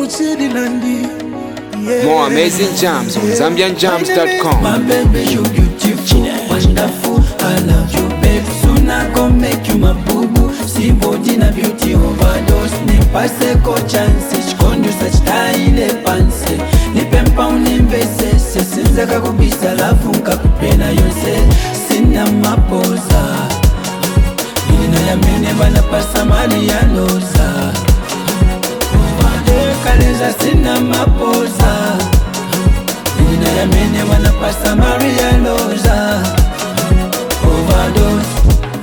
More amazing jams on ZambianJams.com. My baby, you beautiful, wonderful. I love you, babe. Soon I gon' make you my boo-boo. See body na beauty overdose. Nipase ko chance, chikondo such taile panse. Nipempa unimbese, sinza kakubisa lafu nkakupena yonse. Sina mapoza, nina ya mene bana pasa mali ya loza. Kaleza sina mapoza, nina ya mene bana pasa mali ya loza. Overdose,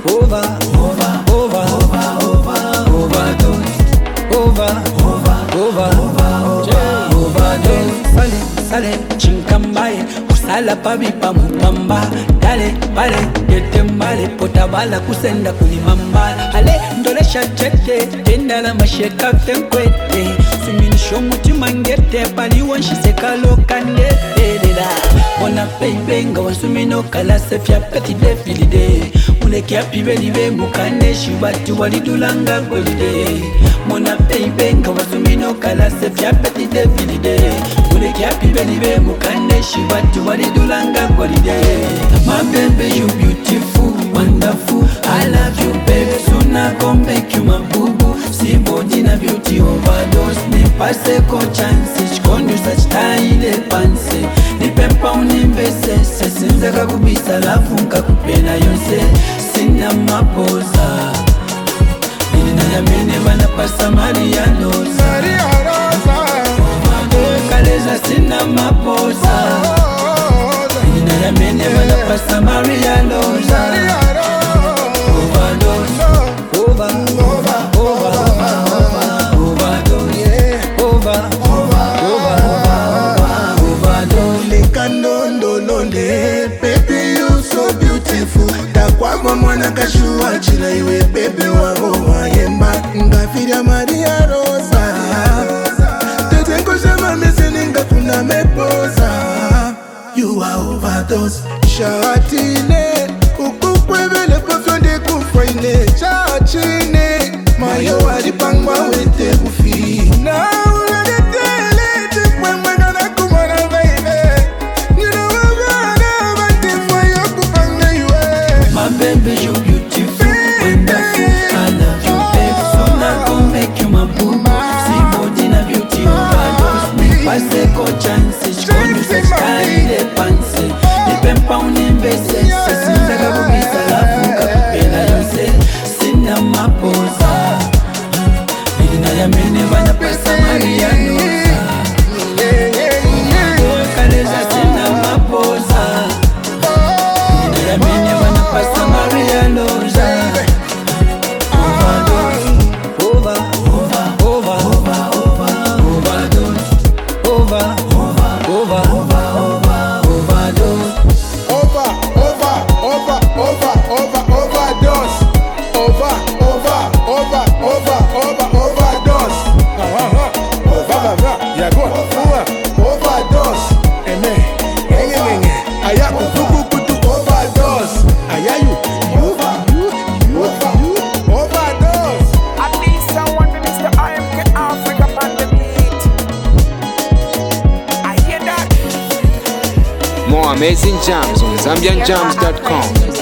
overdose. Sale, chinkambaye, kusala pabipa mupamba. Dale, bale, yete mbale, potabala kusenda kulimambala. Ale, ndolesha chete, tenda la masheka tenkwete. Suminisho mutima ngete, pali wanshise loka ndete. Mona peipenga wansumino kala sefya peti defilide. Muleke apibeli be mukane shibati walidulanga golide. Mona peipenga wansumino kala sefya peti defilide. Muleke apibeli be mukane shibati walidulanga golide. My baby, you beautiful, wonderful. I love you, baby. Soon I gon' make you my boo-boo. See body na beauty overdose. Nipase ko chance, chikondo such taile panse. Nipempa unimbese, sinza kakubisa lafu nkakupena yonse. Sina mapoza, nina ya mene bana pasa mali ya loza. Kaleza sina mapoza, nina ya mene bana pasa mali ya loza. Baby, you so beautiful. Takwama mwana kashua chila iwe baby wangu wayemba. Ngafira Maria Rosa. Tetenko shama meseni ngafuna mepoza. You are overdose. Shatine, kukukwevele pofyonde kufraine. Chachine, mayo walipangwa wete kufi. Na baby, you beautiful, wonderful. I love you, babe. Soon I gon' make you my boo-boo. See body na beauty overdose. Nipase ko chance, chikondo such taile panse. Nipempa unimbese, sinza kakubisa lafu nkakupena yonse. Sina mapoza, nina ya mene bana pasa mali ya loza. Kaleza sina mapoza, nina ya mene bana pasa Maria Loza. More amazing jams on ZambianJams.com.